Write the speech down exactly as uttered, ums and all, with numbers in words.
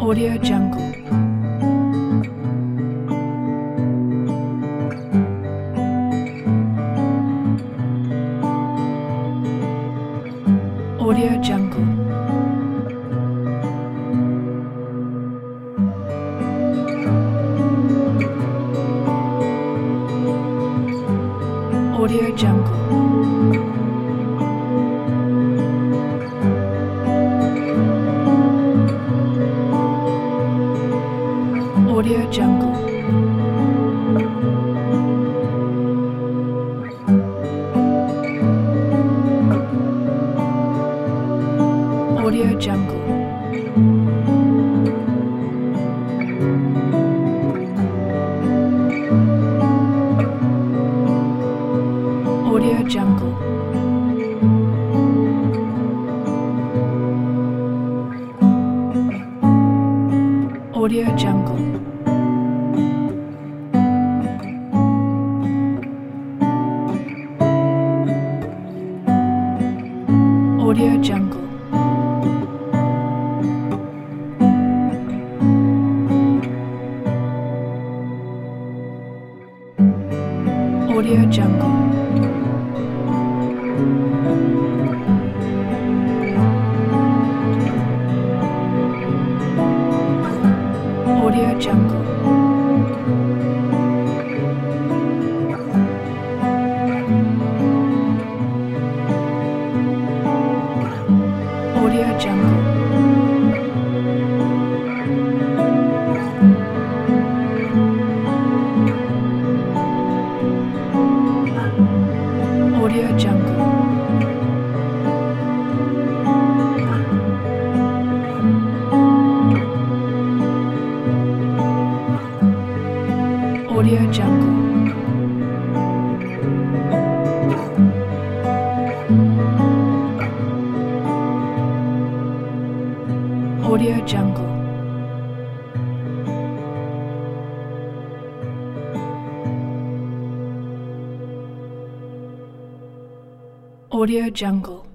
Audio Jungle. Audio Jungle. Audio Jungle. Audio Jungle. Audio Jungle. Audio Jungle. Audio Jungle. Audio Jungle. Audio Jungle. Audio Jungle. Audio Jungle. Audio Jungle. Audio Jungle. Audio Jungle. Audio Jungle.